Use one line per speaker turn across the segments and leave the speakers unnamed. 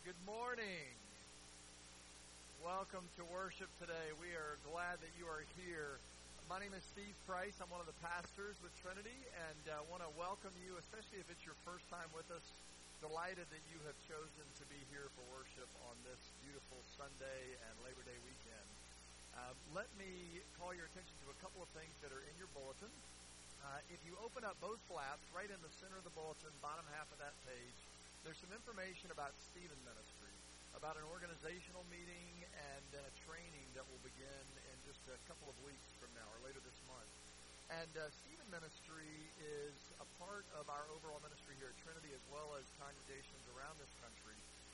Good morning. Welcome to worship today. We are glad that you are here. My name is Steve Price. I'm one of the pastors with Trinity, and I want to welcome you, especially if it's your first time with us. Delighted that you have chosen to be here for worship on this beautiful Sunday and Labor Day weekend. Let me call your attention to a couple of things that are in your bulletin. If you open up both flaps, right in the center of the bulletin, bottom half of that page, there's some information about Stephen Ministry, about an organizational meeting and then a training that will begin in just a couple of weeks from now or later this month. And Stephen Ministry is a part of our overall ministry here at Trinity as well as congregations around this country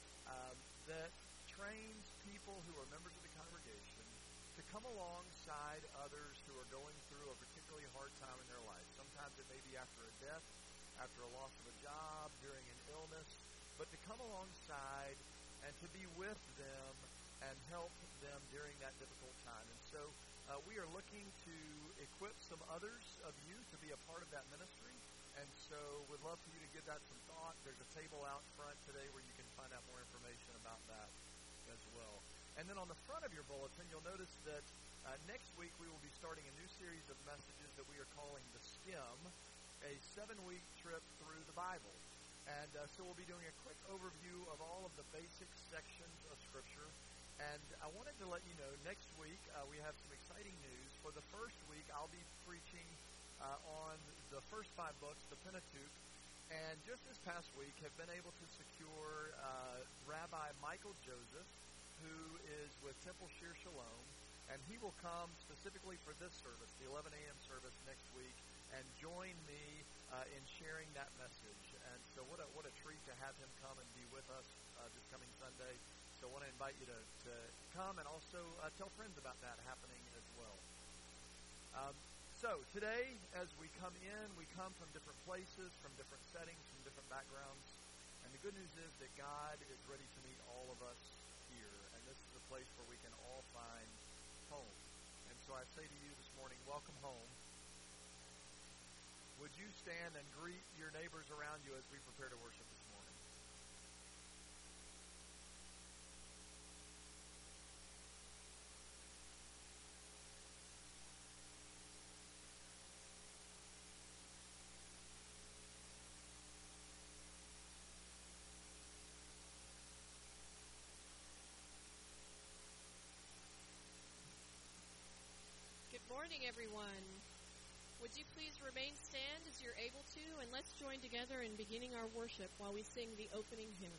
that trains people who are members of the congregation to come alongside others who are going through a particularly hard time in their life. Sometimes it may be after a death, after a loss of a job, during an illness, but to come alongside and to be with them and help them during that difficult time. And so we are looking to equip some others of you to be a part of that ministry, and so we'd love for you to give that some thought. There's a table out front today where you can find out more information about that as well. And then on the front of your bulletin, you'll notice that next week we will be starting a new series of messages that we are calling The Skim, a 7-week trip through the Bible. And so we'll be doing a quick overview of all of the basic sections of Scripture. And I wanted to let you know, next week we have some exciting news. For the first week, I'll be preaching on the first 5 books, the Pentateuch. And just this past week, have been able to secure Rabbi Michael Joseph, who is with Temple Shir Shalom. And he will come specifically for this service, the 11 a.m. service next week, and join me in sharing that message. And so what a treat to have him come and be with us this coming Sunday. So I want to invite you to come and also tell friends about that happening as well. So today, as we come in, we come from different places, from different settings, from different backgrounds. And the good news is that God is ready to meet all of us here. And this is a place where we can all find home. And so I say to you this morning, welcome home. Would you stand and greet your neighbors around you as we prepare to worship this morning?
Good morning, everyone. Would you please remain stand as you're able to, and let's join together in beginning our worship while we sing the opening hymn.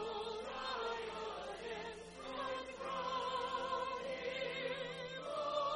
Oh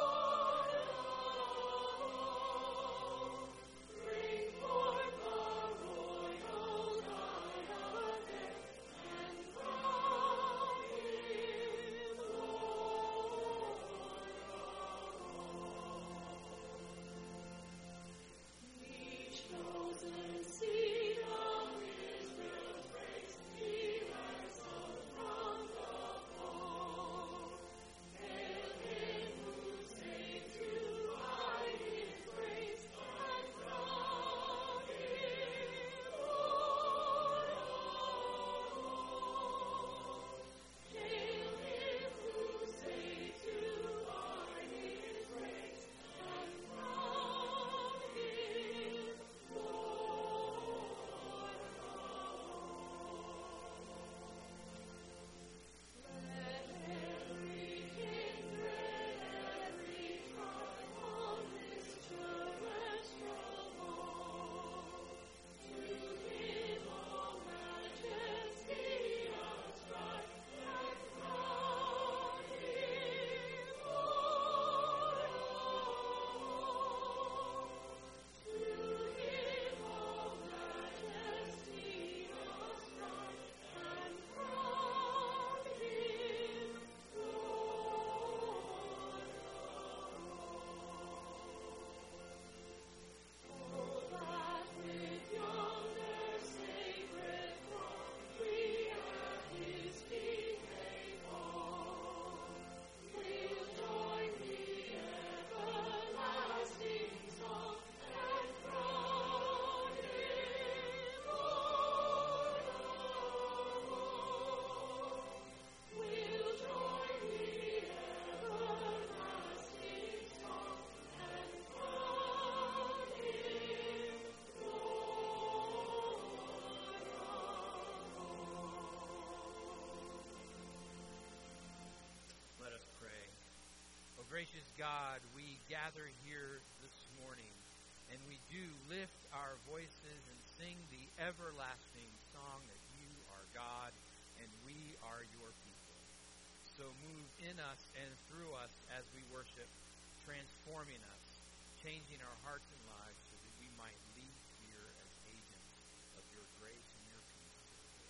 Gracious God, we gather here this morning, and we do lift our voices and sing the everlasting song that you are God, and we are your people. So move in us and through us as we worship, transforming us, changing our hearts and lives so that we might leave here as agents of your grace and your peace.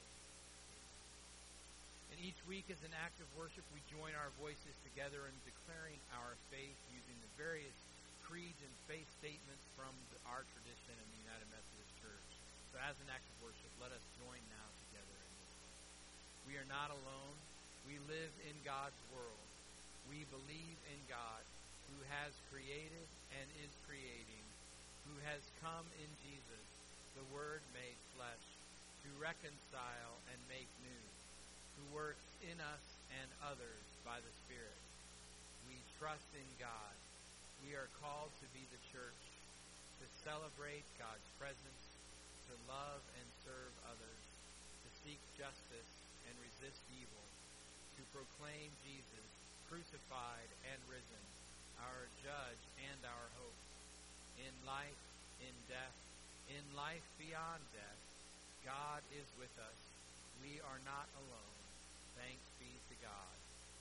And each week as an act of worship, we join our voices together in declaring our faith using the various creeds and faith statements from our tradition in the United Methodist Church. So as an act of worship, let us join now together in this. We are not alone. We live in God's world. We believe in God, who has created and is creating, who has come in Jesus, the Word made flesh, to reconcile and make new, who works in us and others by the Spirit. We trust in God. We are called to be the church, to celebrate God's presence, to love and serve others, to seek justice and resist evil, to proclaim Jesus crucified and risen, our judge and our hope. In life, in death, in life beyond death, God is with us. We are not alone. Thanks be to God.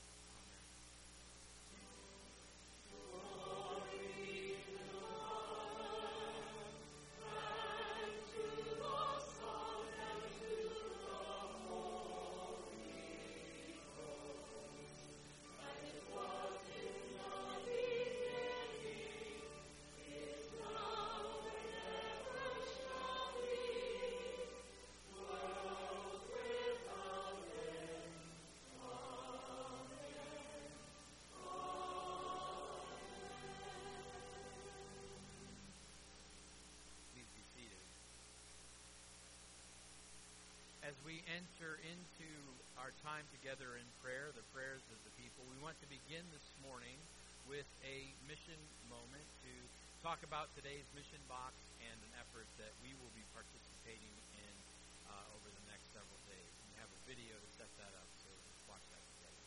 As we enter into our time together in prayer, the prayers of the people, we want to begin this morning with a mission moment to talk about today's mission box and an effort that we will be participating in over the next several days. We have a video to set that up, so let's watch that together.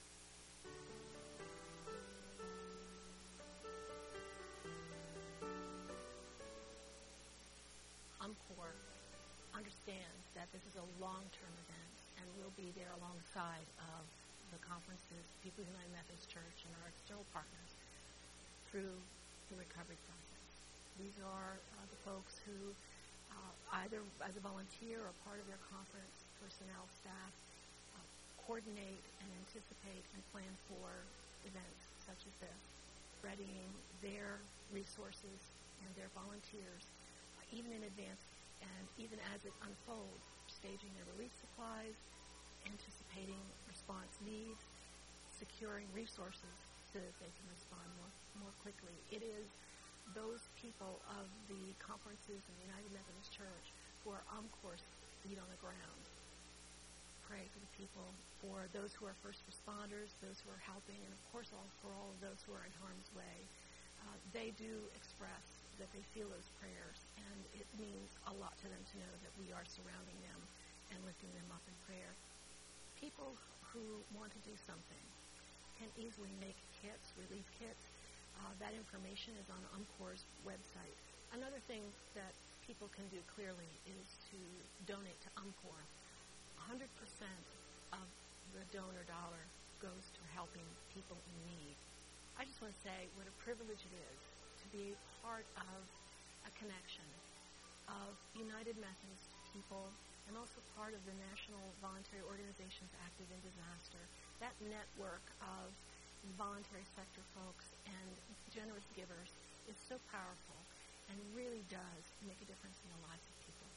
UMCOR understands that this is a long-term event, and we'll be there alongside of the conferences, People's United Methodist Church, and our external partners through the recovery process. These are the folks who, either as a volunteer or part of their conference personnel staff, coordinate and anticipate and plan for events such as this, readying their resources and their volunteers, even in advance and even as it unfolds, staging their relief supplies, anticipating response needs, securing resources so that they can respond more quickly. It is those people of the conferences in the United Methodist Church who are UMCOR's feet on the ground. Pray for the people, for those who are first responders, those who are helping, and of course for all of those who are in harm's way. They do express that they feel those prayers, and it means a lot to them to know that we are surrounding them and lifting them up in prayer. People who want to do something can easily make kits, relief kits. That information is on UMCOR's website. Another thing that people can do clearly is to donate to UMCOR. 100% of the donor dollar goes to helping people in need. I just want to say what a privilege it is to be part of a connection of United Methodist people and also part of the National Voluntary Organizations Active in Disaster. That network of voluntary sector folks and generous givers is so powerful and really does make a difference in the lives of people.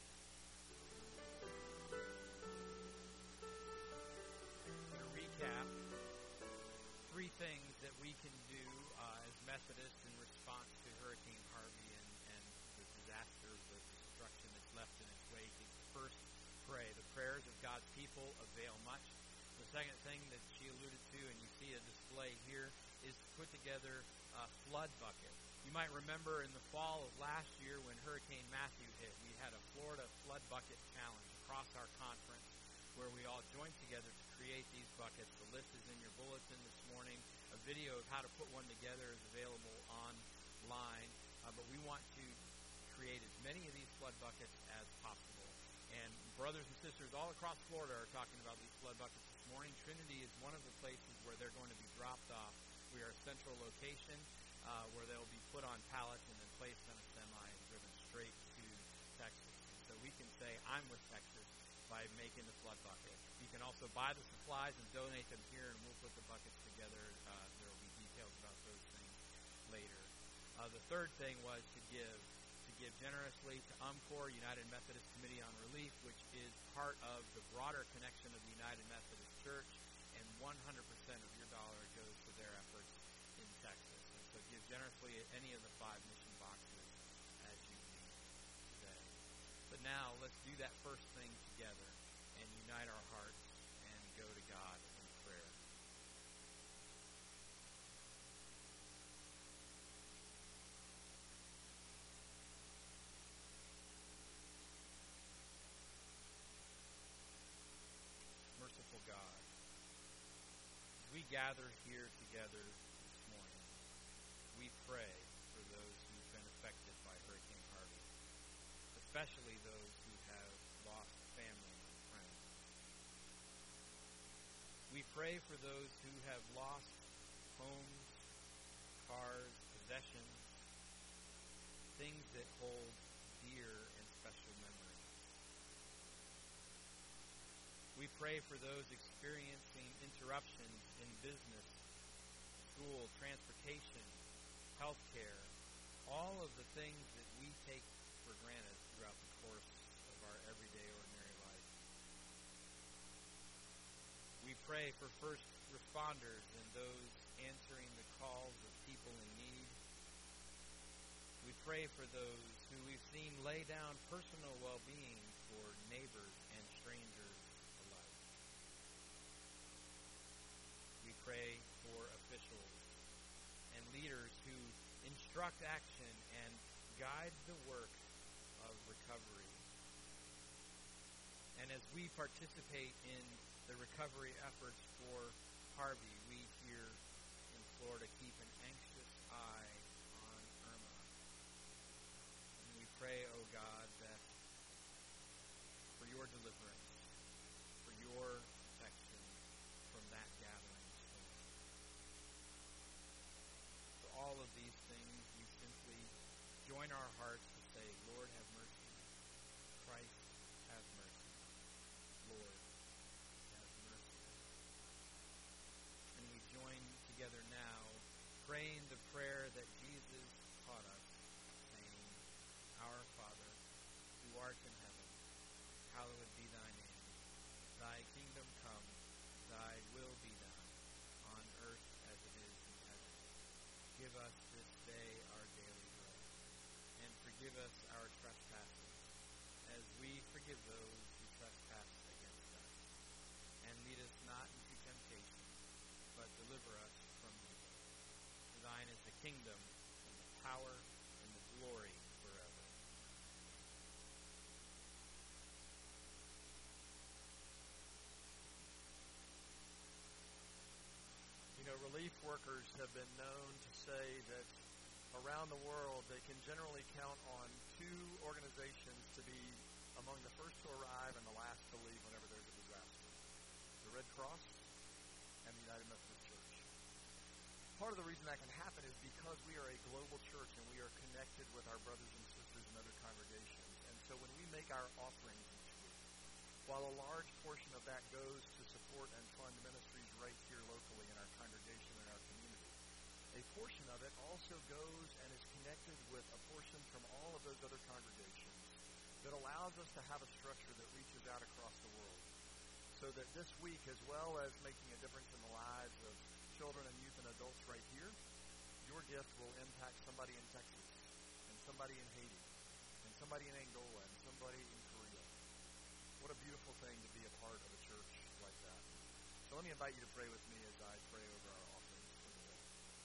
To recap, three things that we can do as Methodists in response to Hurricane Harvey and the disaster, the destruction that's left in its wake. First, pray. The prayers of God's people avail much. The second thing that she alluded to, and you see a display here, is to put together a flood bucket. You might remember in the fall of last year when Hurricane Matthew hit, we had a Florida Flood Bucket Challenge across our conference where we all join together to create these buckets. The list is in your bulletin this morning. A video of how to put one together is available online, but we want to create as many of these flood buckets as possible. And brothers and sisters all across Florida are talking about these flood buckets this morning. Trinity is one of the places where they're going to be dropped off. We are a central location where they'll be put on pallets and then placed on a semi and driven straight to Texas. So we can say, I'm with Texas by making the flood bucket. You can also buy the supplies and donate them here, and we'll put the buckets together. There will be details about those things later. The third thing was to give generously to UMCOR, United Methodist Committee on Relief, which is part of the broader connection of the United Methodist Church, and 100% of your dollar goes to their efforts in Texas. And so give generously at any of the 5 mission boxes as you need today. But now let's do that first thing together and unite our hearts and go to God in prayer. Merciful God, as we gather here together this morning, we pray for those who've been affected by Hurricane Harvey, especially those who have lost family and friends. We pray for those who have lost homes, cars, possessions, things that hold dear and special memories. We pray for those experiencing interruptions in business, school, transportation, health care, all of the things that we take for granted throughout the course of our everyday ordinary life. We pray for first responders and those answering the calls of people in need. We pray for those who we've seen lay down personal well-being for neighbors and strangers alike. We pray for officials and leaders who instruct action and guide the work of recovery. And as we participate in the recovery efforts for Harvey, we here in Florida keep an anxious eye on Irma. And we pray, O God, that for your deliverance, for your protection from that gathering storm. For all of these things, we simply join our hearts to say, Lord, have mercy. Christ, have mercy. Lord, have mercy. And we join together now, praying the prayer that Jesus taught us, saying, Our Father, who art in heaven, hallowed be thy name. Thy kingdom come, thy will be done, on earth as it is in heaven. Give us this day our daily bread, and forgive us our trespasses, as we forgive those who trespass against us. And lead us not into temptation, but deliver us from evil. For thine is the kingdom, and the power, and the glory forever.
You know, relief workers have been known to say that around the world they can generally count on 2 organizations to be among the first to arrive and the last to leave whenever there's a disaster. The Red Cross and the United Methodist Church. Part of the reason that can happen is because we are a global church and we are connected with our brothers and sisters in other congregations. And so when we make our offerings each week, while a large portion of that goes to support and fund ministries right here locally in our congregation and our community, a portion of it also goes and is connected with a portion from all of those other congregations that allows us to have a structure that reaches out across the world. So that this week, as well as making a difference in the lives of children and youth and adults right here, your gift will impact somebody in Texas, and somebody in Haiti, and somebody in Angola, and somebody in Korea. What a beautiful thing to be a part of a church like that. So let me invite you to pray with me as I pray over our offerings for today.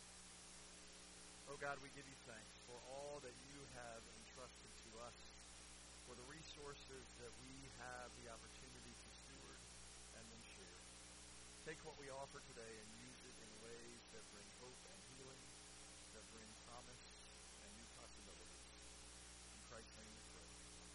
Oh God, we give you thanks for all that you have entrusted to us, for the resources that we have the opportunity to steward, take what we offer today and use it in ways that bring hope and healing, that bring promise and new possibilities. In Christ's name we pray.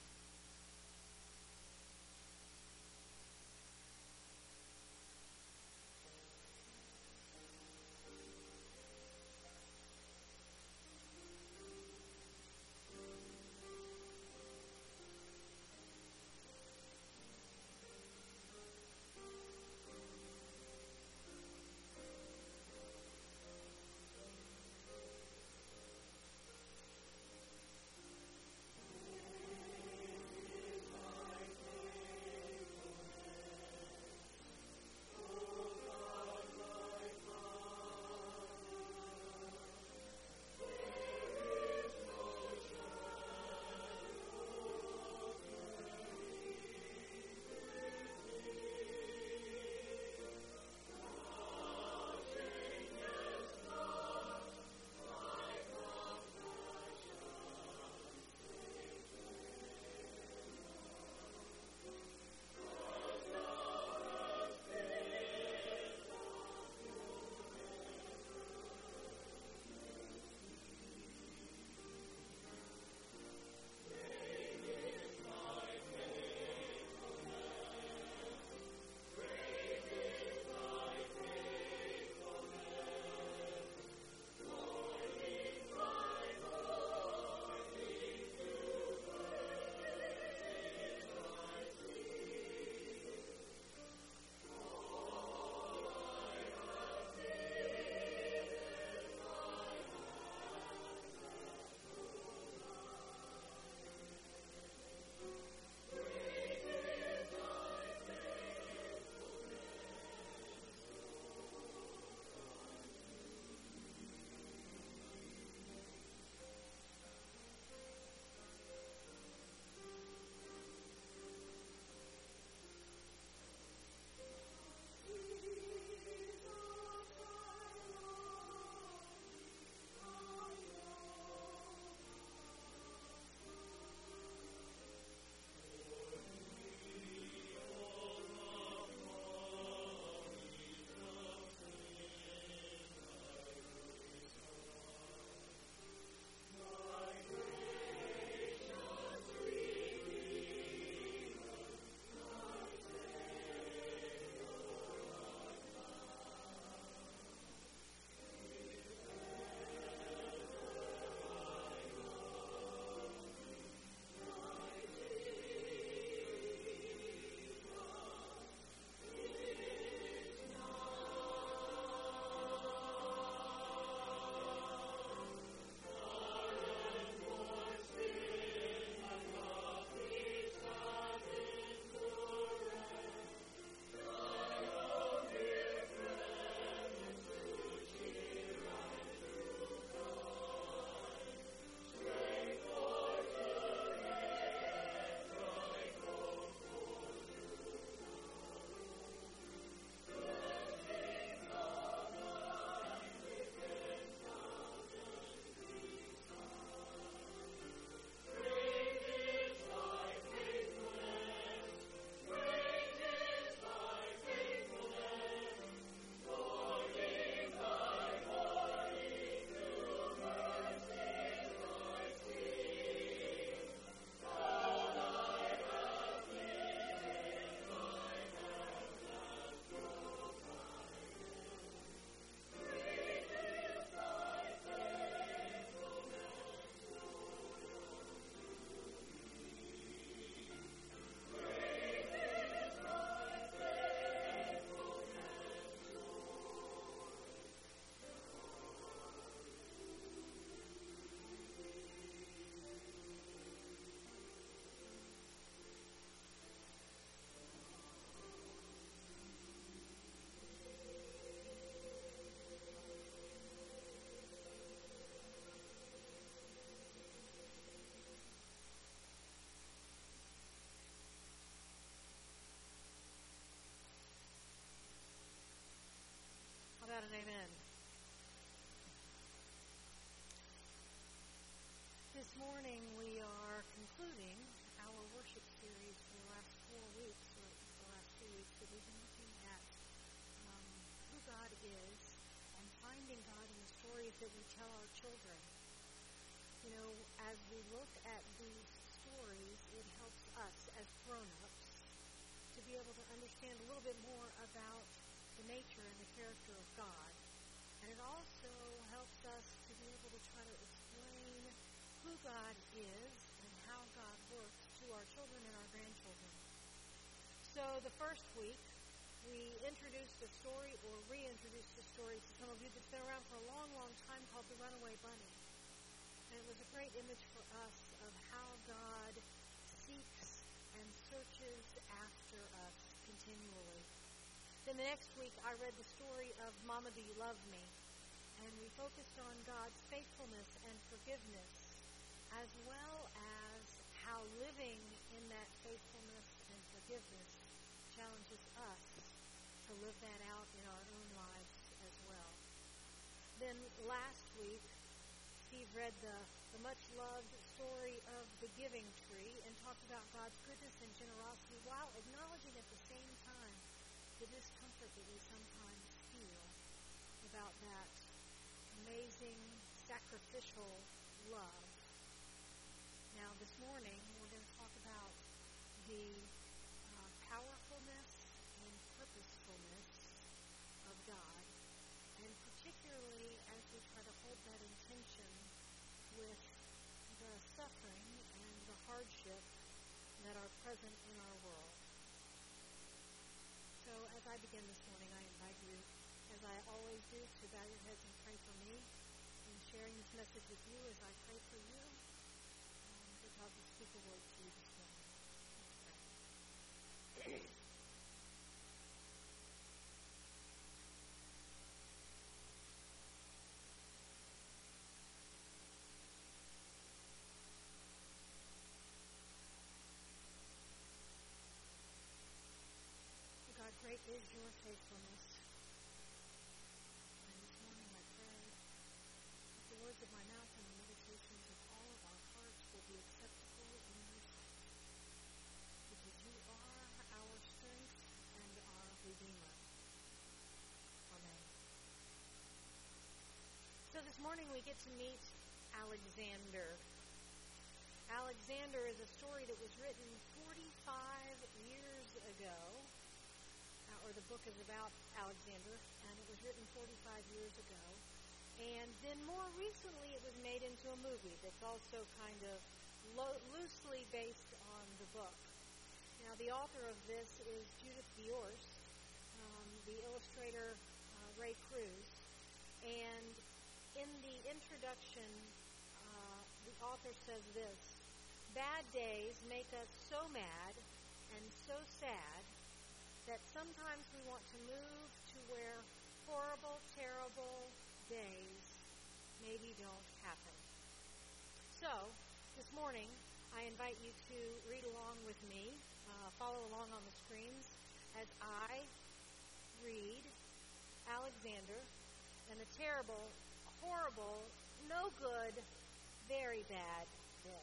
about an amen? This morning we are concluding our worship series for the last 4 weeks, or the last 2 weeks, that we've been looking at God is and finding God in the stories that we tell our children. You know, as we look at these stories, it helps us as grown-ups to be able to understand a little bit more about the nature and the character of God. And it also helps us to be able to try to explain who God is and how God works to our children and our grandchildren. So the first week, we introduced the story, or reintroduced the story to some of you that's been around for a long, long time, called The Runaway Bunny. And it was a great image for us of how God seeks and searches after us continually. Then the next week, I read the story of Mama, Do You Love Me? And we focused on God's faithfulness and forgiveness, as well as how living in that faithfulness and forgiveness challenges us to live that out in our own lives as well. Then last week, Steve read the much-loved story of the giving tree and talked about God's goodness and generosity while acknowledging at the same time the discomfort that we sometimes feel about that amazing, sacrificial love. Now, this morning, we're going to talk about the powerfulness and purposefulness of God, and particularly as we try to hold that intention with the suffering and the hardship that are present in our world. So as I begin this morning, I invite you, as I always do, to bow your heads and pray for me in sharing this message with you as I pray for you, that God will speak a word to you this morning. Let's pray. God, great is your faithfulness. And this morning I pray that the words of my mouth and the meditations of all of our hearts will be acceptable in your sight. Because you are our strength and our Redeemer. Amen. So this morning we get to meet Alexander. Alexander is a story that was written 45 years ago. Or the book is about Alexander, and it was written 45 years ago. And then more recently it was made into a movie that's also kind of loosely based on the book. Now, the author of this is Judith Viorst, the illustrator Ray Cruz, and in the introduction, the author says this: "Bad days make us so mad and so sad that sometimes we want to move to where horrible, terrible days maybe don't happen." So, this morning, I invite you to read along with me, follow along on the screens as I read Alexander and the terrible, horrible, no good, very bad day.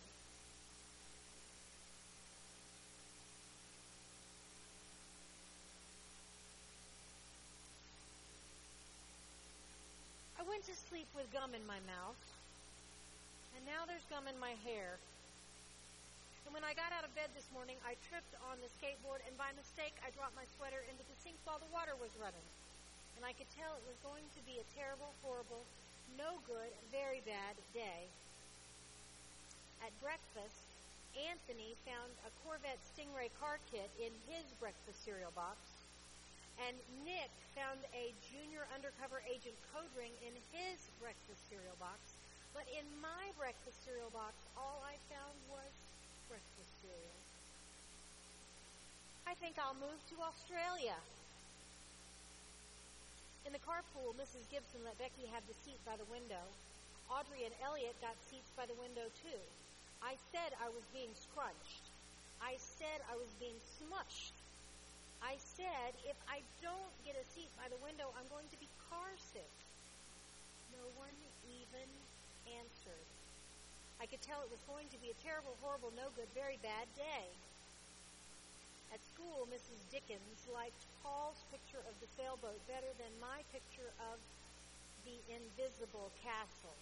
I went to sleep with gum in my mouth, and now there's gum in my hair. And when I got out of bed this morning, I tripped on the skateboard, and by mistake, I dropped my sweater into the sink while the water was running. And I could tell it was going to be a terrible, horrible, no good, very bad day. At breakfast, Anthony found a Corvette Stingray car kit in his breakfast cereal box. And Nick found a junior undercover agent code ring in his breakfast cereal box. But in my breakfast cereal box, all I found was breakfast cereal. I think I'll move to Australia. In the carpool, Mrs. Gibson let Becky have the seat by the window. Audrey and Elliot got seats by the window, too. I said I was being scrunched. I said I was being smushed. I said, if I don't get a seat by the window, I'm going to be car sick. No one even answered. I could tell it was going to be a terrible, horrible, no good, very bad day.
At school, Mrs. Dickens liked Paul's picture of the sailboat better than my picture of the invisible castle.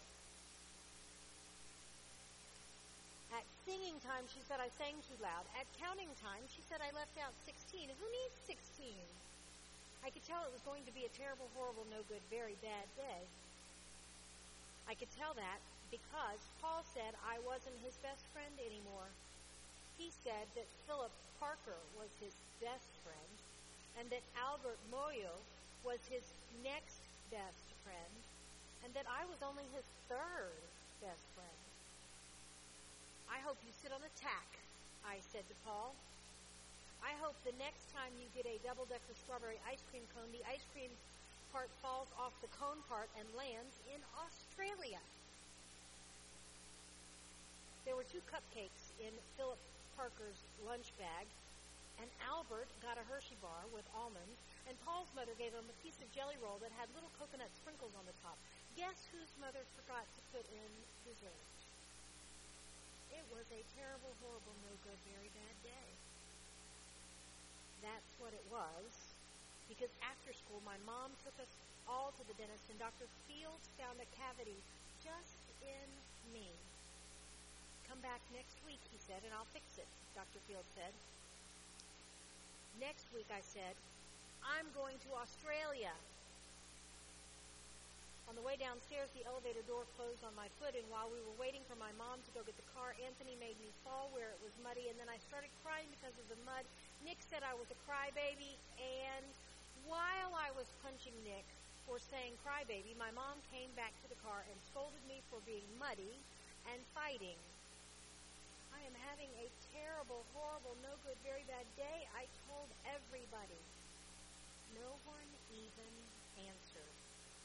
At singing time, she said I sang too loud. At counting time, she said I left out 16. Who needs 16? I could tell it was going to be a terrible, horrible, no good, very bad day. I could tell that because Paul said I wasn't his best friend anymore. He said that Philip Parker was his best friend and that Albert Moyo was his next best friend and that I was only his third best friend. I hope you sit on a tack, I said to Paul. I hope the next time you get a double-decker strawberry ice cream cone, the ice cream part falls off the cone part and lands in Australia. There were 2 cupcakes in Philip Parker's lunch bag, and Albert got a Hershey bar with almonds, and Paul's mother gave him a piece of jelly roll that had little coconut sprinkles on the top. Guess whose mother forgot to put in dessert? It was a terrible, horrible, no good, very bad day. That's what it was, because after school, my mom took us all to the dentist, and Dr. Fields found a cavity just in me. Come back next week, he said, and I'll fix it, Dr. Fields said. Next week, I said, I'm going to Australia. On the way downstairs, the elevator door closed on my foot, and while we were waiting for my mom to go get the car, Anthony made me fall where it was muddy, and then I started crying because of the mud. Nick said I was a crybaby, and while I was punching Nick for saying crybaby, my mom came back to the car and scolded me for being muddy and fighting. I am having a terrible, horrible, no good, very bad day. I told everybody. No one even answered.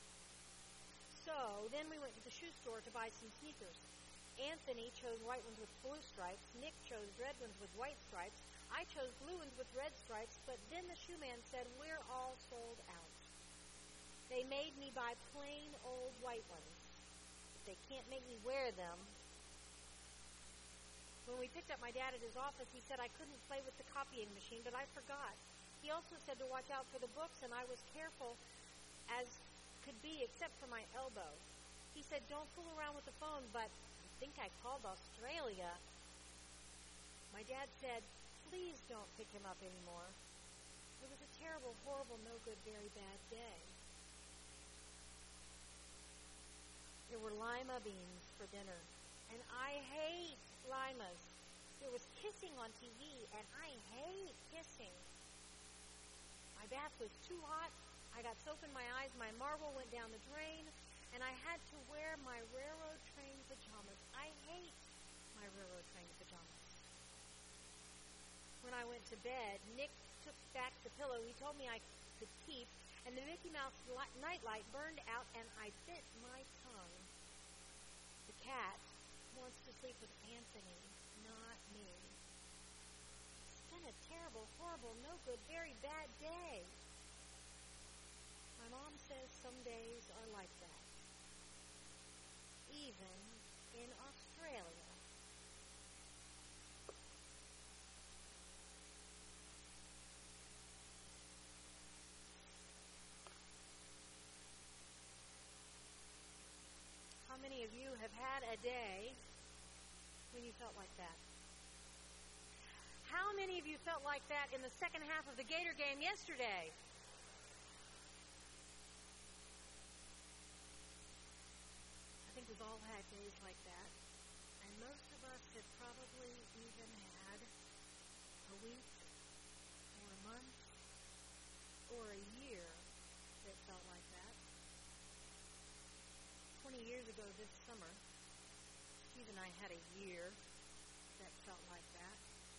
So then we went to the shoe store to buy some sneakers. Anthony chose white ones with blue stripes. Nick chose red ones with white stripes. I chose blue ones with red stripes, but then the shoe man said, we're all sold out. They made me buy plain old white ones. They can't make me wear them. When we picked up my dad at his office, he said I couldn't play with the copying machine, but I forgot. He also said to watch out for the books, and I was careful as could be, except for my elbow. He said, don't fool around with the phone, but I think I called Australia. My dad said, please don't pick him up anymore. It was a terrible, horrible, no good, very bad day. There were lima beans for dinner, and I hate limas. There was kissing on TV, and I hate kissing. My bath was too hot. I got soap in my eyes. My marble went down the drain, and I had to wear my railroad train pajamas. I hate my railroad train pajamas. When I went to bed, Nick took back the pillow he told me I could keep, and the Mickey Mouse nightlight burned out, and I bit my tongue. The cat wants to sleep with Anthony, not me. It's been a terrible, horrible, no good, very bad day. My mom says some days are like that, even in Australia. How many of you have had a day when you felt like that? How many of you felt like that in the second half of the Gator game yesterday? I think we've all had days like that, and most of us have probably even had a week or a month or a year that felt like that. 20 years ago this summer, Steve and I had a year that felt like that.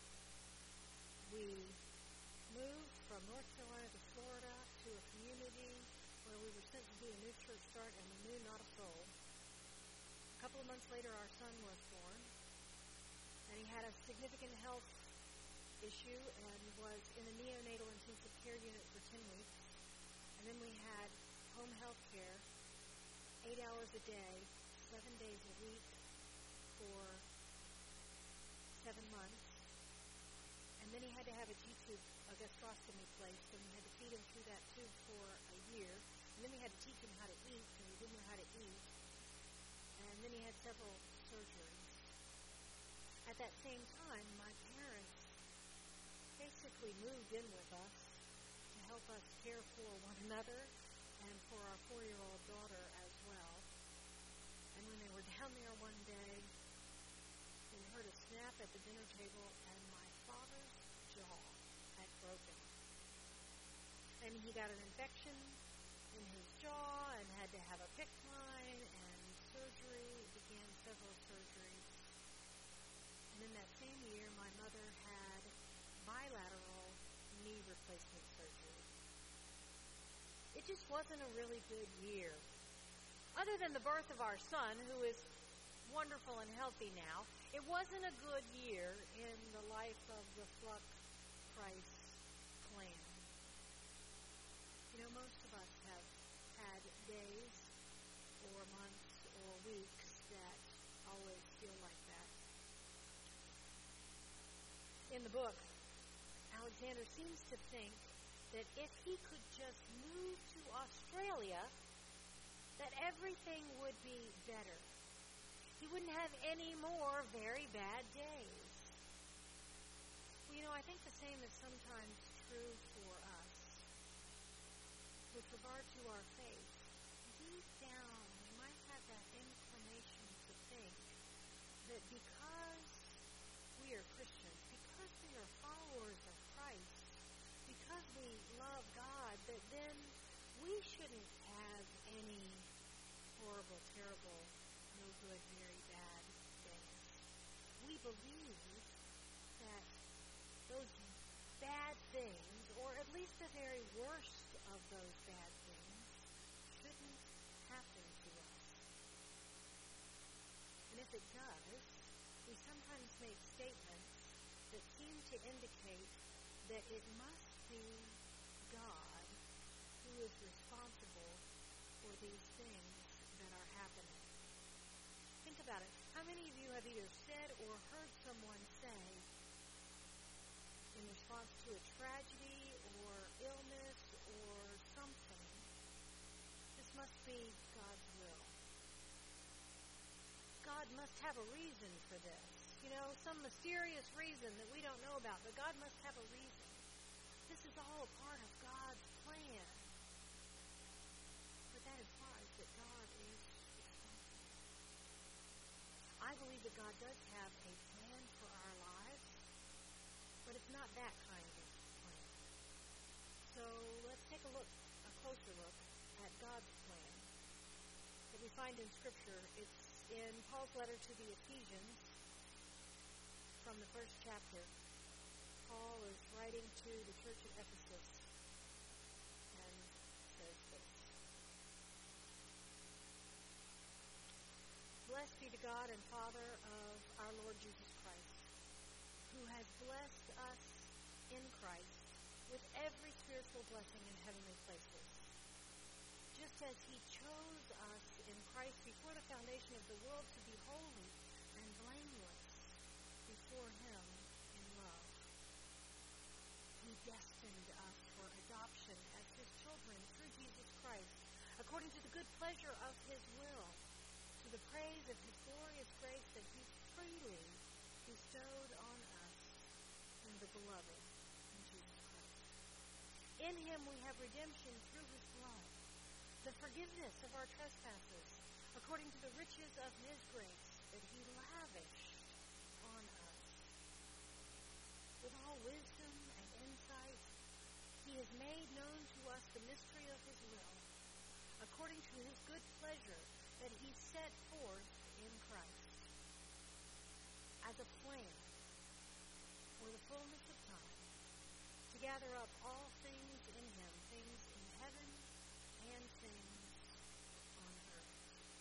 We moved from North Carolina to Florida to a community where we were sent to do a new church start, and we knew not a soul. A couple of months later, our son was born, and he had a significant health issue and was in a neonatal intensive care unit for 10 weeks. And then we had home health care, 8 hours a day, 7 days a week for 7 months. And And then he had to have a G-tube, a gastrostomy placed, and we had to feed him through that tube for a year. And then we had to teach him how to eat, because he didn't know how to eat. And then he had several surgeries. At that same time, my parents basically moved in with us to help us care for one another and for our 4-year-old daughter as well. And when they were down there one day, we heard a snap at the dinner table, and my father's jaw had broken. And he got an infection in his jaw and had to have a PICC line and surgery, began several surgeries. And in that same year, my mother had bilateral knee replacement surgery. It just wasn't a really good year. Other than the birth of our son, who is wonderful and healthy now, it wasn't a good year in the life of the Fluck Price clan. You know, most of us have had days or months or weeks that always feel like that. In the book, Alexander seems to think that if he could just move to Australia, that everything would be better. He wouldn't have any more very bad days. Well, you know, I think the same is sometimes true for us. With regard to our faith, deep down, we might have that inclination to think that because we are Christians, because we are followers of Christ, because we love God, that then we shouldn't have any horrible, terrible, no good, very bad days. We believe that those bad things, or at least the very worst of those bad things, shouldn't happen to us. And if it does, we sometimes make statements that seem to indicate that it must be God who is responsible for these things that are happening. Think about it. How many of you have either said or heard someone say, in response to a tragedy or illness or something, this must be God's will? God must have a reason for this. You know, some mysterious reason that we don't know about, but God must have a reason. This is all a part of God's plan. But that implies that God is responsible. I believe that God does have a plan for our lives, but it's not that kind of plan. So let's take a closer look at God's plan that we find in Scripture. It's in Paul's letter to the Ephesians, from the first chapter. Paul is writing to the church at Ephesus and says this: Blessed be the God and Father of our Lord Jesus Christ, who has blessed us in Christ with every spiritual blessing in heavenly places, just as he chose us in Christ before the foundation of the world to be holy and blameless before him in love. He destined us for adoption as his children through Jesus Christ, according to the good pleasure of his will, to the praise of his glorious grace that he freely bestowed on us in the beloved, in Jesus Christ. In him we have redemption through his blood, the forgiveness of our trespasses, according to the riches of his grace that he lavished on us. With all wisdom and insight, he has made known to us the mystery of his will, according to his good pleasure that he set forth in Christ, as a plan for the fullness of time, to gather up all things in him, things in heaven and things on earth.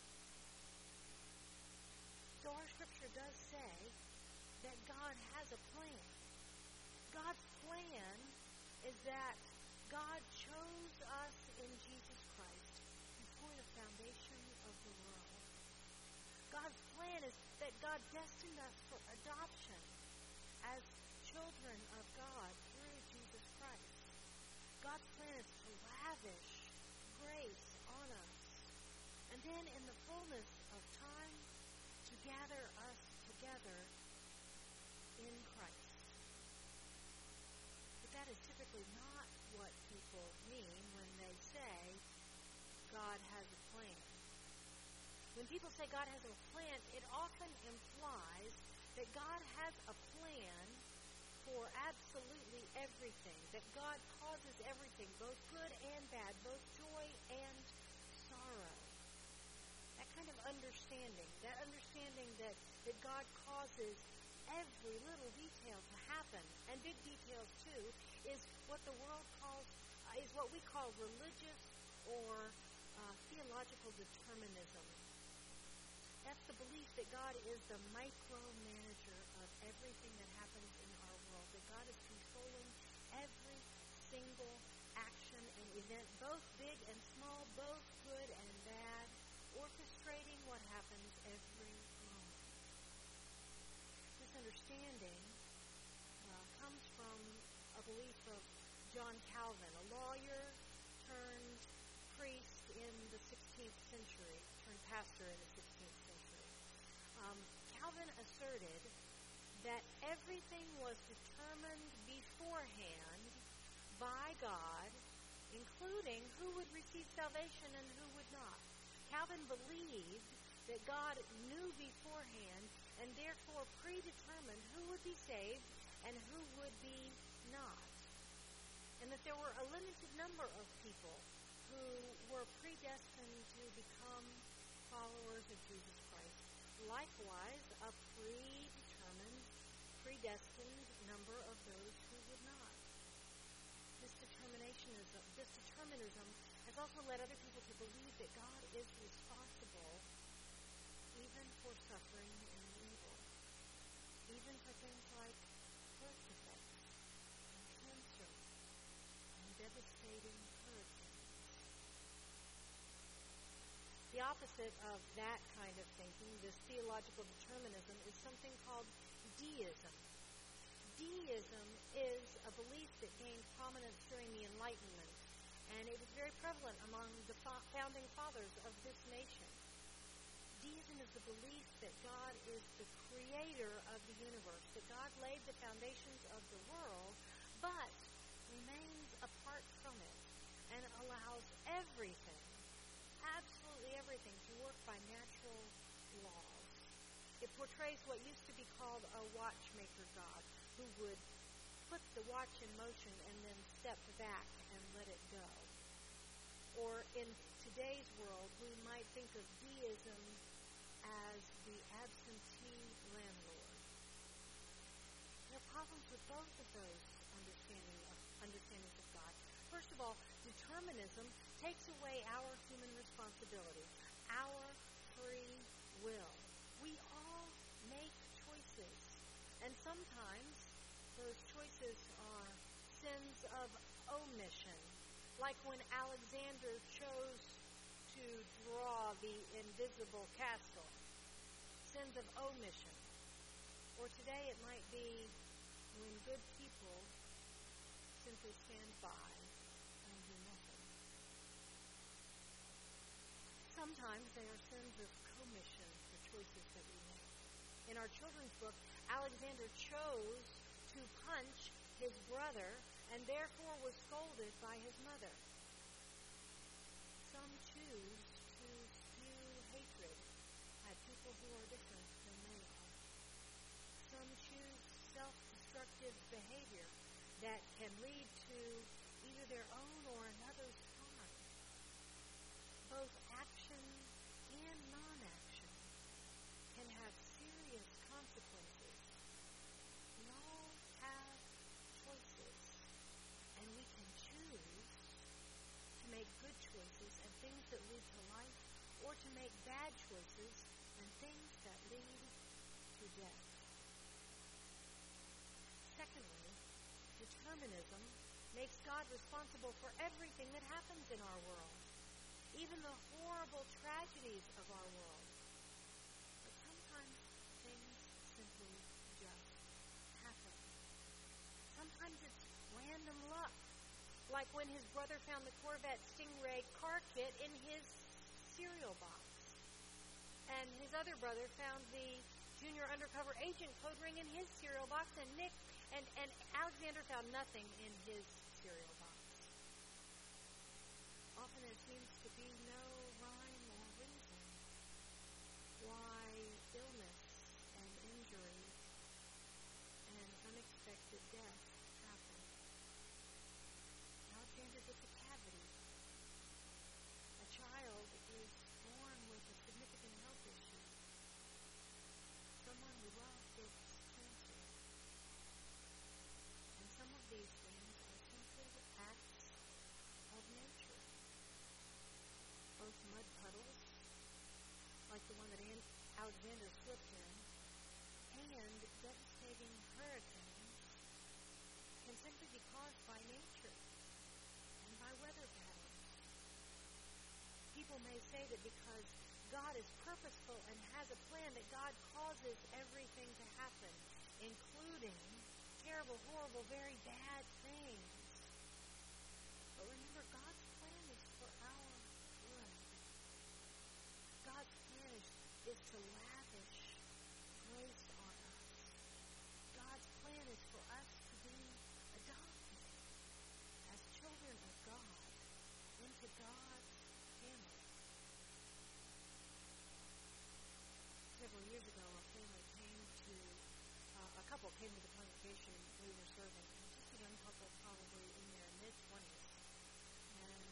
So our Scripture does say that God has a plan. God's plan is that God chose us in Jesus Christ before the foundation of the world. God's plan is that God destined us for adoption as children of God through Jesus Christ. God's plan is to lavish grace on us, and then in the fullness of time, to gather us together in Christ. But that is typically not what people mean when they say God has a plan. When people say God has a plan, it often implies that God has a plan for absolutely everything, that God causes everything, both good and bad, both joy and sorrow. That kind of understanding, that God causes every little detail to happen, and big details too, is what the world calls, is what we call religious or theological determinism. That's the belief that God is the micromanager of everything that happens in our world, that God is controlling every single action and event, both big and small, both good and bad, orchestrating what happens every moment. This understanding comes from a belief of John Calvin, a lawyer turned priest in the 16th century, turned pastor in the 16th century. Calvin asserted that everything was determined beforehand by God, including who would receive salvation and who would not. Calvin believed that God knew beforehand and therefore predetermined who would be saved and who would be not. And that there were a limited number of people who were predestined to become followers of Jesus Christ. Likewise, a predetermined, predestined number of those who would not. This determinism has also led other people to believe that God is responsible even for suffering and evil, even for things like birth defects and cancer and devastating hurricanes. The opposite of that kind of thinking, this theological determinism, is something called deism. Deism is a belief that gained prominence during the Enlightenment, and it was very prevalent among the founding fathers of this nation. Deism is the belief that God is the creator of the universe, that God laid the foundations of the world, but remains apart from it and allows everything, absolutely everything, to work by natural laws. It portrays what used to be called a watchmaker God, who would put the watch in motion and then step back and let it go. Or in today's world, we might think of deism as the absentee landlord. There are problems with both of those understandings of God. First of all, determinism takes away our human responsibility, our free will. We all make choices, and sometimes those choices are sins of omission, like when Alexander chose to draw the invisible castle. Sins of omission. Or today it might be when good people simply stand by and do nothing. Sometimes they are sins of commission for choices that we make. In our children's book, Alexander chose to punch his brother and therefore was scolded by his mother. Some choose to spew hatred at people who are different than they are. Some choose self-destructive behavior that can lead to either their own or another's harm. Both action and non-action can have serious consequences. We all have choices, and we can choose to make good choices and things that lead to life, or to make bad choices and things that lead to death. Secondly, determinism makes God responsible for everything that happens in our world, even the horrible tragedies of our world. But sometimes things simply just happen. sometimes it's random luck. Like when his brother found the Corvette Stingray car kit in his cereal box. And his other brother found the junior undercover agent code ring in his cereal box, and Nick and Alexander found nothing in his cereal box. Often there seems to be no rhyme or reason why illness and injury and unexpected death happen. Alexander gets a cavity. A child is born with a significant health issue. Someone we love gets cancer. And some of these things are simple acts of nature. Both mud puddles, like the one that Alexander slipped in, and devastating hurricanes can simply be caused by nature and by weather patterns. People may say that because God is purposeful and has a plan, that God causes everything to happen, including terrible, horrible, very bad things. But remember, God's plan is for our good. God's plan is to lavish grace on us. God's plan is for us to be adopted as children of God into God's family. Several years ago, a couple came to the congregation we were serving. Just a young couple, probably in their mid-20s. And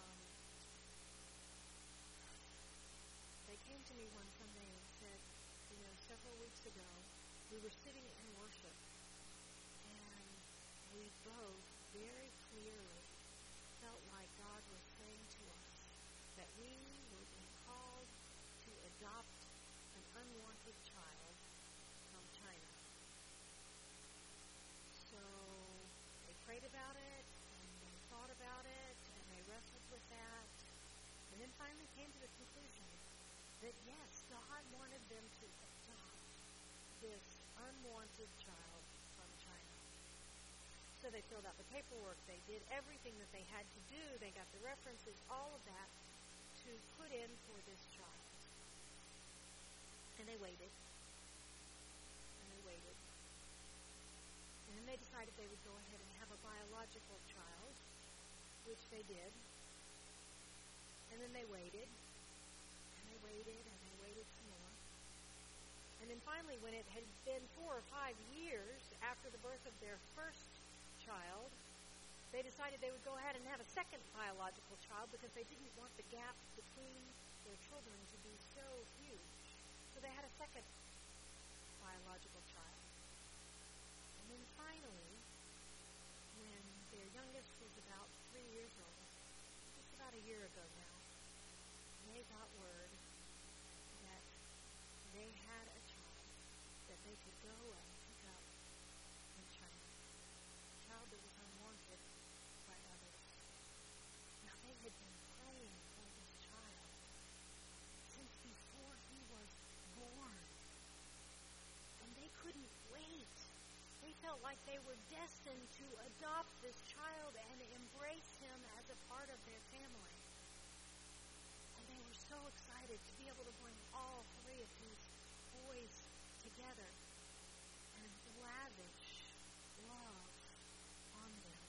they came to me one Sunday and said, several weeks ago, we were sitting in worship, and we both very clearly felt like God was saying to us that we were being called to adopt an unwanted child from China. So they prayed about it, and they thought about it, and they wrestled with that, and then finally came to the conclusion that yes, God wanted them to adopt this unwanted child from China. So they filled out the paperwork, they did everything that they had to do, they got the references, all of that, to put in for this child. And they waited. And they waited. And then they decided they would go ahead and have a biological child, which they did. And then they waited. And they waited, and they waited some more. And then finally, when it had been 4 or 5 years after the birth of their first child, they decided they would go ahead and have a second biological child because they didn't want the gap between their children to be so huge. So they had a second biological child. And then finally, when their youngest was about 3 years old, just about a year ago now, they got word that they had a child that they could go and pick up in China. A child that was unwanted by others. Now, they had been praying for this child since before he was born. And they couldn't wait. They felt like they were destined to adopt this child and embrace him as a part of their family. And they were so excited to be able to bring all 3 of these boys together and lavish love on them.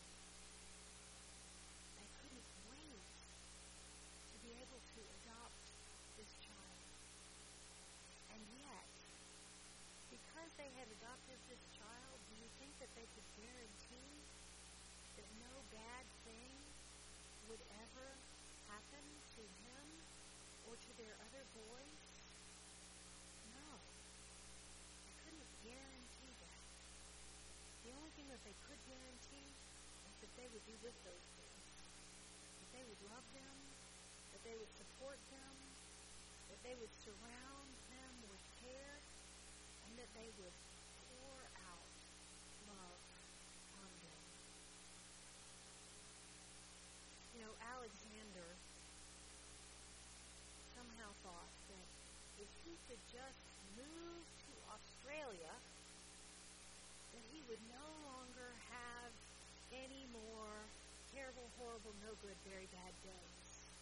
They couldn't wait to be able to adopt this child. And yet, because they had adopted this child, do you think that they could guarantee that no bad thing would ever happen to him or to their other boys? No. They couldn't guarantee that. The only thing that they could guarantee was that they would be with those boys. That they would love them, that they would support them, that they would surround them with care, and that they would pour out love on them. Alexander somehow thought that if he could just move to Australia, that he would no longer have any more terrible, horrible, no good, very bad days.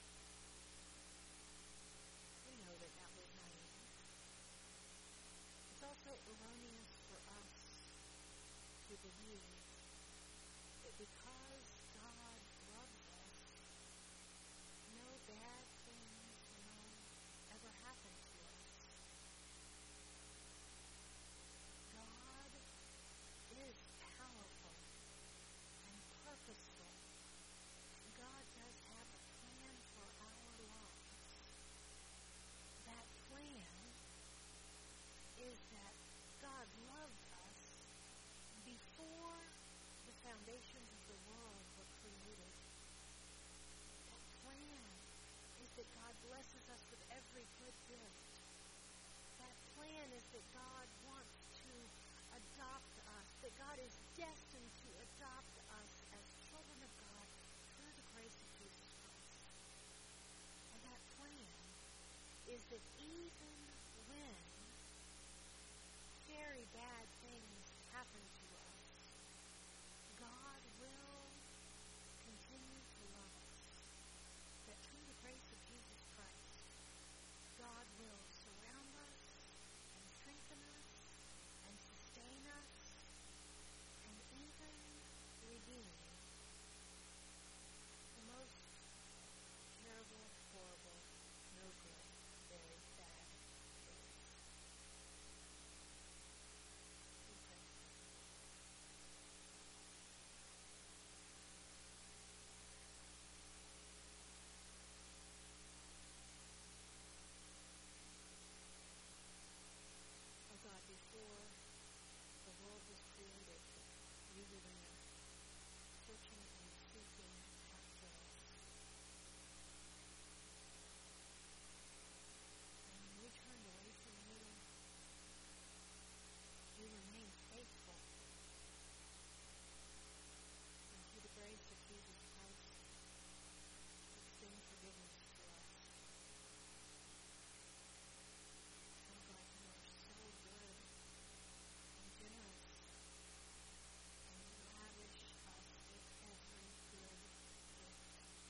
We know that that was not easy. It's also erroneous for us to believe that because God loves us, no bad things will ever happen to us. God is powerful and purposeful. God does have a plan for our lives. That plan is that God loved us before the foundations of the world were created. That plan is that God blesses us with every good gift. That plan is that God wants to adopt us, that God is destined to adopt us as children of God through the grace of Jesus Christ. And that plan is that even when very bad things happen to us, God will continue to love us. That through the grace of Jesus Christ, God will surround us and strengthen us and sustain us and even redeem the most terrible, horrible, no good, very bad days. Okay. Oh God, before the world was created, you were there, searching and seeking after us. And when we turned away from you, you remained faithful. And through the grace of Jesus Christ, extend forgiveness to us. Oh God, you are so good and generous and lavish us with every good gift.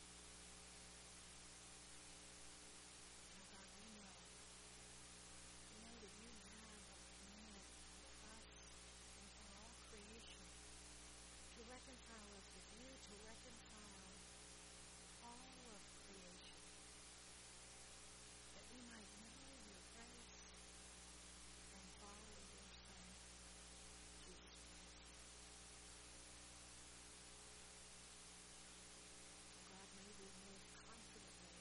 Oh God, we know that you have a plan for us and for all creation to reconcile us with you, to reconcile all of creation, that we might know your grace and follow your Son, Jesus Christ. Oh God, may we move confidently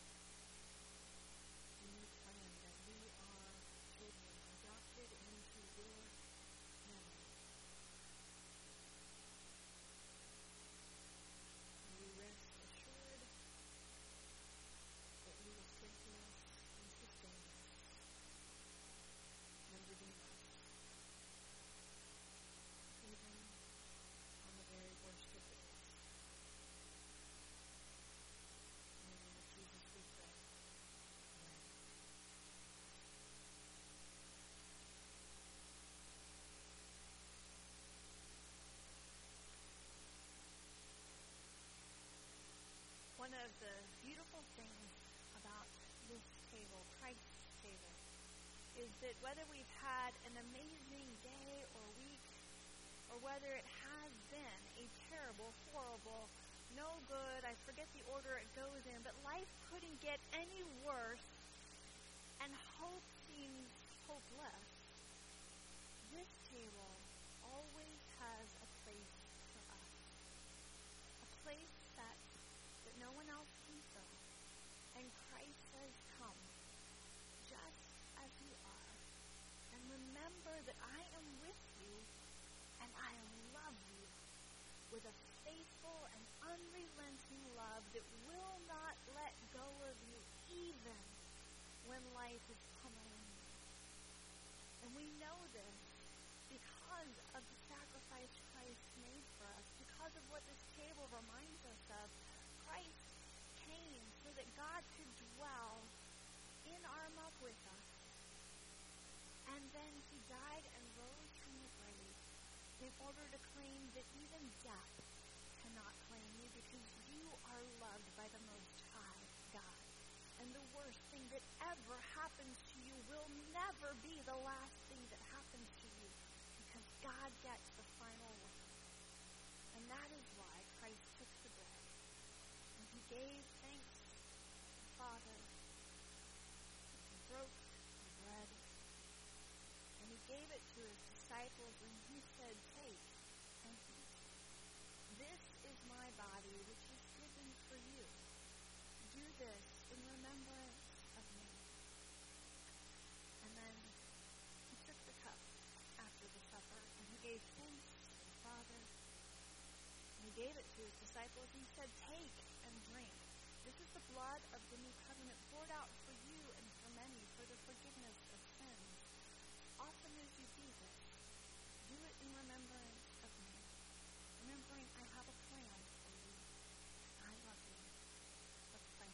in your plan that we are children adopted into your family. May we rest assured that you will strengthen us and sustain us and redeem us, even on the very worst of days. In the name of Jesus we pray. Amen. One of the beautiful things about this table, Christ's table, is that whether we've had an amazing day or week, or whether it has been a terrible, horrible, no good, I forget the order it goes in, but life couldn't get any worse, and hope seems hopeless, this table always has a place for us. A place that no one else can fill. And Christ says, come, just as you are. And remember that I am with you, and I love you with a faithful and unrelenting love that will not let go of you even when life is pummeling you. And we know this because of the sacrifice Christ made for us, because of what this table reminds us of. Christ came so that God could dwell in our muck with us. And then he died and rose from the grave in order to claim that even death
cannot claim you because you are loved by the Most High God. And the worst thing that ever happens to you will never be the last thing that happens to you because God gets the final word. And that is why Christ took the bread and he gave thanks to the Father. He broke the bread and he gave it to his disciples and he said, "Take and eat. This is my body which is given for you. Do this in remembrance of me." And then he took the cup after the supper and he gave thanks to the Father. And he gave it to his disciples and he said, "Take and drink. This is the blood of the new covenant poured out for you and for many for the forgiveness of sins. Often as you do this, do it in remembrance of me, remembering I have a plan for you. I love you." Let's pray.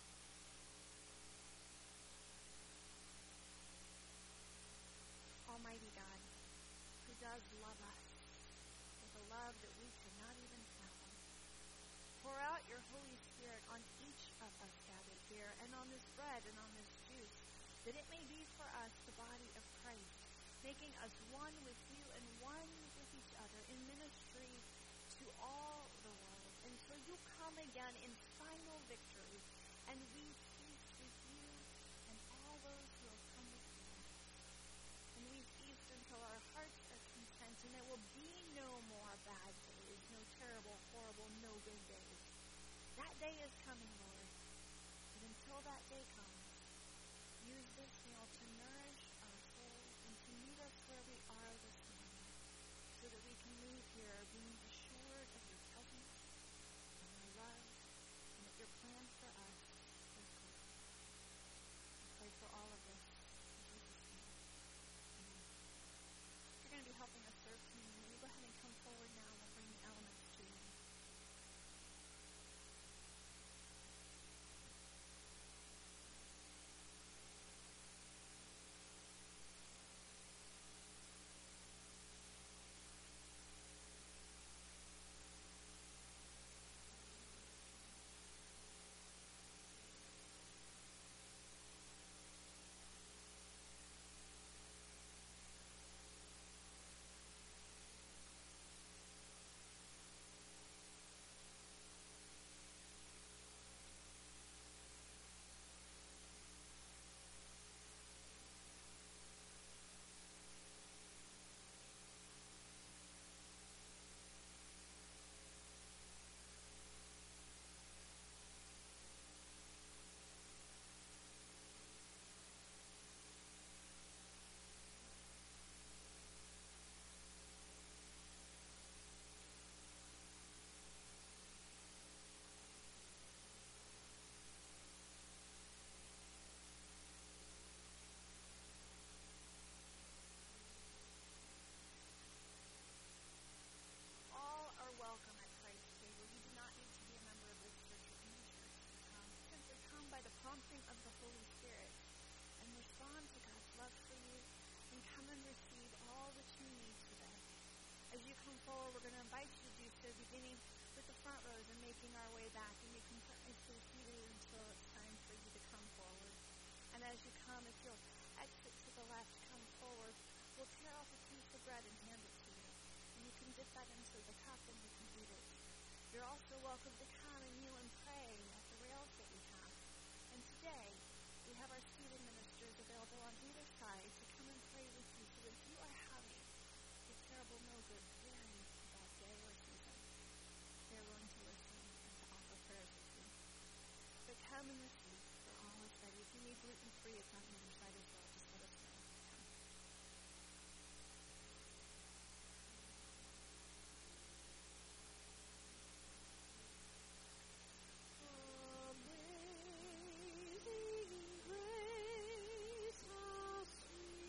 Almighty God, who does love us with a love that we cannot even fathom, pour out your Holy Spirit on each of us gathered here and on this bread and on this juice, that it may be for us the body of Christ, making us one with you and one with each other in ministry to all the world until you come again in final victory and we feast with you and all those who have come before us. And we feast until our hearts are content and there will be no more bad days, no terrible, horrible, no good days. That day is coming, Lord. But until that day comes, use this meal to nourish our souls and to meet us where we are this morning so that we can leave here being assured of your presence and your love and that your plan for us is good. I pray for all of this in Jesus' name. Amen. You're going to be helping us serve communion. Will you go ahead and come forward now and we'll bring the elements to you. Prompting of the Holy Spirit and respond to God's love for you and come and receive all that you need today. As you come forward, we're going to invite you to do so, beginning with the front rows and making our way back. And you can stay seated until it's time for you to come forward. And as you come, if you'll exit to the left, come forward, we'll tear off a piece of bread and hand it to you. And you can dip that into the cup and you can eat it. You're also welcome to come and kneel and pray at the rails that we have. And today, we have our seated ministers available on either side to come and pray with you. So if you are having a terrible, no good, very bad day or season, they're willing to listen and to offer prayers with you. But come and receive, for all is ready. If you need gluten-free, it's on either side as well. Just let us know. Come. Amazing grace, how sweet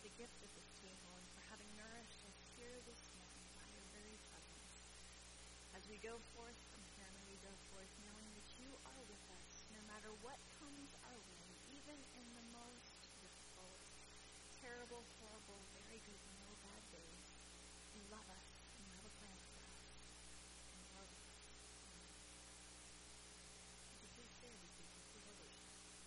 the gift of this table and for having nourished us here this morning by your very presence. As we go forth from here, may we go forth knowing that you are with us, no matter what comes our way, even in the most difficult, terrible, horrible, very good, no bad days. You love us, and you have a plan for us. And you love us. Amen. Would you please stand with me for devotion?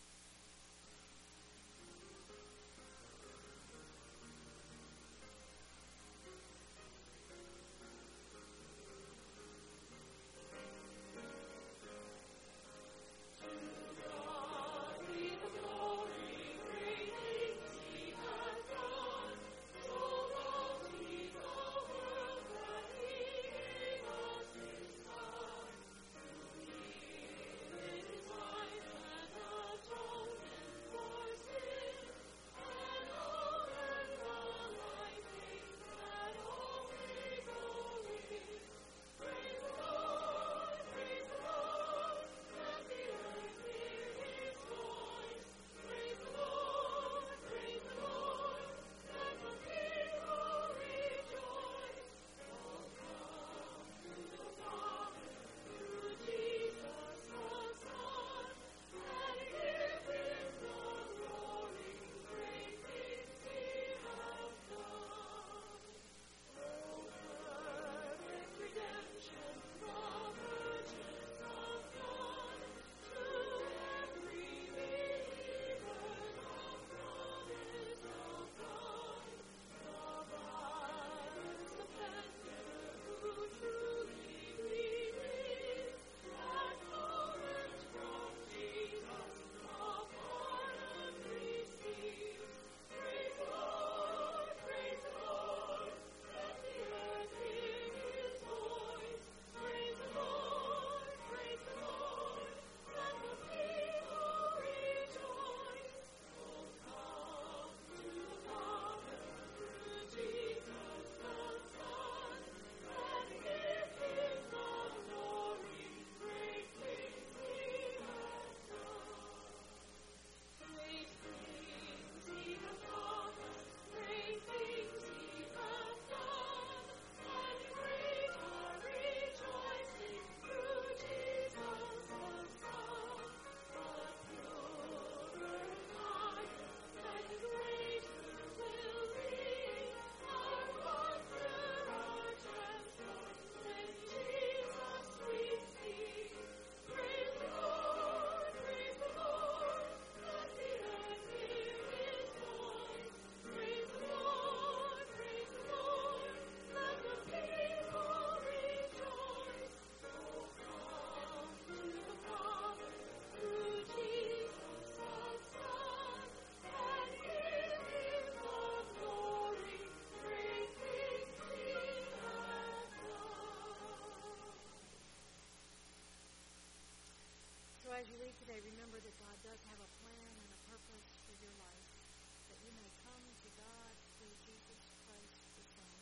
As you read today, remember that God does have a plan and a purpose for your life, that you may come to God through Jesus Christ the Son,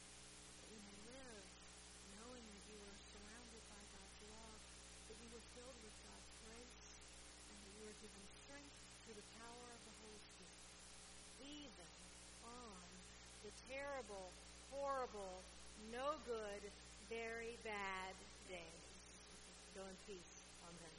that you may live knowing that you are surrounded by God's love, that you were filled with God's grace, and that you are given strength through the power of the Holy Spirit, even on the terrible, horrible, no good, very bad days. Go in peace. Amen.